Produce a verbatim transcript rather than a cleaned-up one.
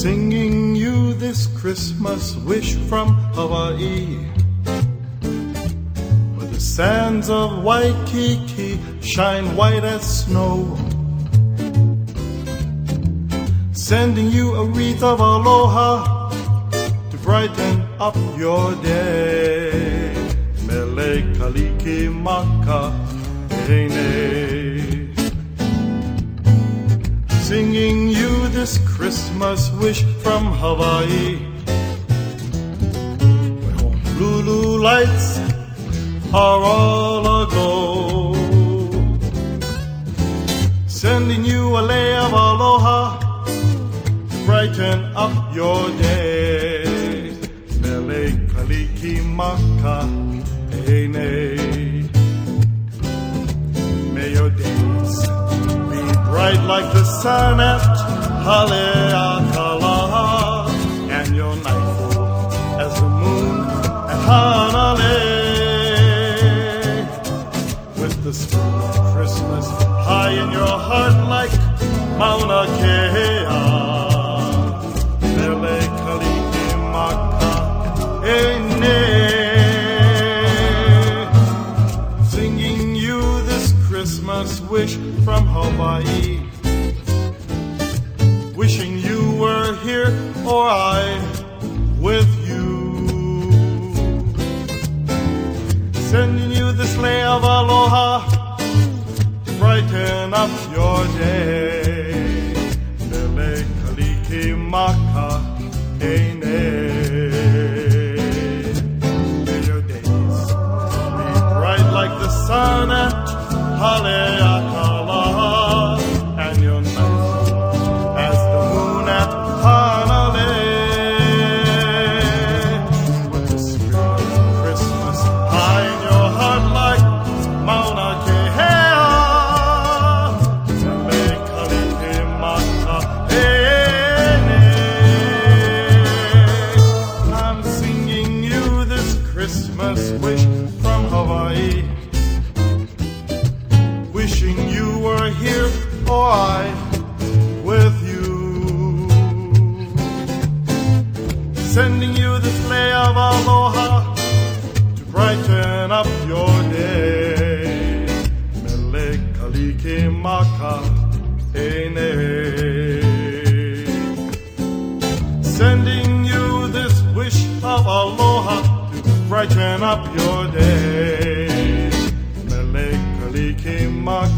Singing you this Christmas wish from Hawaii, where the sands of Waikiki shine white as snow. Sending you a wreath of aloha to brighten up your day. Mele kaliki maka ene. Singing you this Christmas wish from Hawaii, where Honolulu lights are all aglow. Sending you a lei of aloha to brighten up your day. Mele kaliki maka ene. May your days be bright like the sun at Haleakala, and your night as the moon at Hanalei. With the spirit of Christmas high in your heart like Mauna Kea. Mele kaliki maka ene. Singing you this Christmas wish from Hawaii, wishing you were here or I with you. Sending you this lei of aloha to brighten up your day. Mele kaliki maka ene. May your days be bright like the sun at Haleakala, and your nights as the moon at Hanalei. With the spirit of Christmas high in your heart like Mauna Kea. Mele kaliki maka ene. I'm singing you this Christmas wish from Hawaii, wishing you were here or I with you. Sending you this lei of aloha to brighten up your day. Mele kaliki maka ene. Sending you this wish of aloha to brighten up your day. Mele kaliki maka